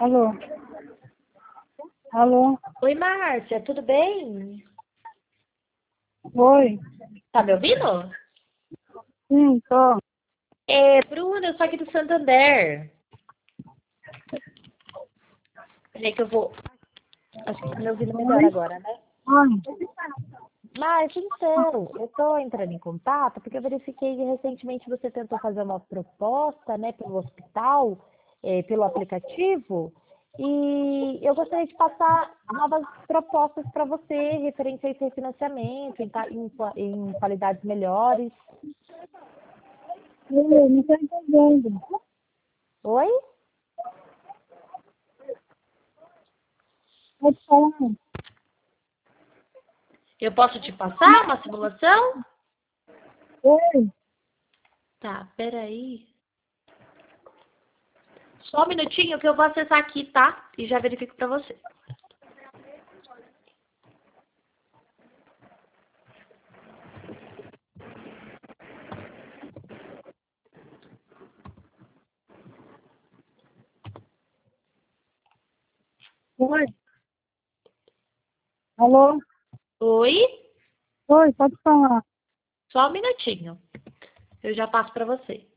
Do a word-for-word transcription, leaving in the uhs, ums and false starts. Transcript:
Alô? Alô? Oi, Márcia, tudo bem? Oi? Tá me ouvindo? Sim, tô. É, Bruna, eu sou aqui do Santander. Peraí que eu vou... Acho que tá me ouvindo melhor Oi? agora, né? Oi? Márcia, então, eu tô entrando em contato porque eu verifiquei que recentemente você tentou fazer uma proposta, né, pelo hospital, é, pelo aplicativo, e eu gostaria de passar novas propostas para você, referente a esse refinanciamento, em, ta- em qua- em qualidades melhores. Eu não tô entendendo. Oi? Pode falar. Eu posso te passar uma simulação? Oi? Tá, peraí. Só um minutinho que eu vou acessar aqui, tá? E já verifico pra você. Oi? Alô? Oi? Oi, pode falar. Só um minutinho. Eu já passo pra você.